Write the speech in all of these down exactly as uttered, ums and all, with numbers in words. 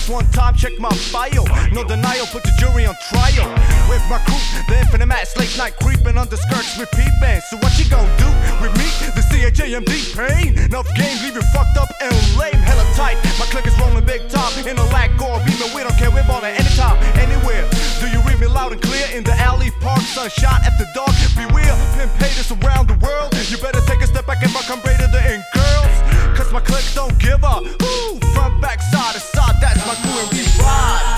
face one time, check my file. No denial, put the jury on trial. With my crew, the infinite mass, late night creeping under skirts with peeping. So what you gon' do with me? The C H A M D pain. Enough game, leave you fucked up and lame. Hella tight, my click is rolling big top. In a lack or beaming, we don't care, we're ballin' anytime, anywhere. Do you read me loud and clear? In the alley, park, sunshine after dark. Beware, pimp haters around the world. You better take a step back if I come greater than girls. Cause my click don't give up. Woo, front, back, side to side, that's my crew and we ride.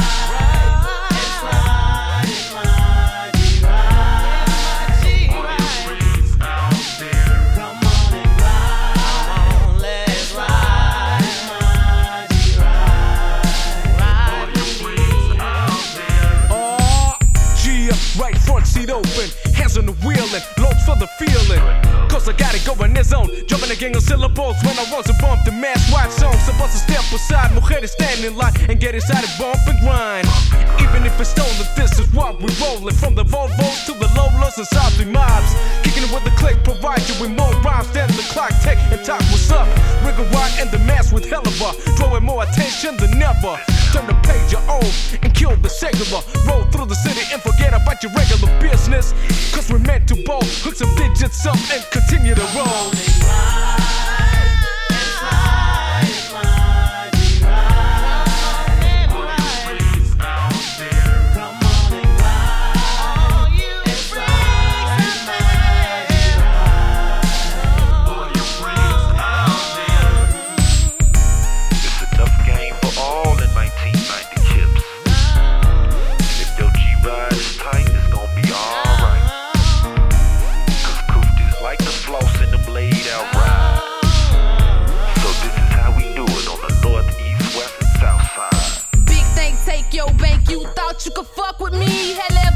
Right front seat open, hands on the wheel and loads for the feeling. Cause I got it going this zone, jumping the gang of syllables when I was a bump the mass wide song. So bust a step aside, mujeres stand in line and get inside and bump and grind. Even if it's stolen, this is what we rollin'. From the Volvos to the Lolas and Southie mobs, kicking it with the click, provide you with more rhymes than the clock tick and talk what's up. Rigor rock and the mask with hell of a, drawing more attention than ever. Turn the page your own and kill the secular. Roll through the city and forget about your regular business. Cause we're meant to bowl, hook some digits up and continue to roll. You could fuck with me, hell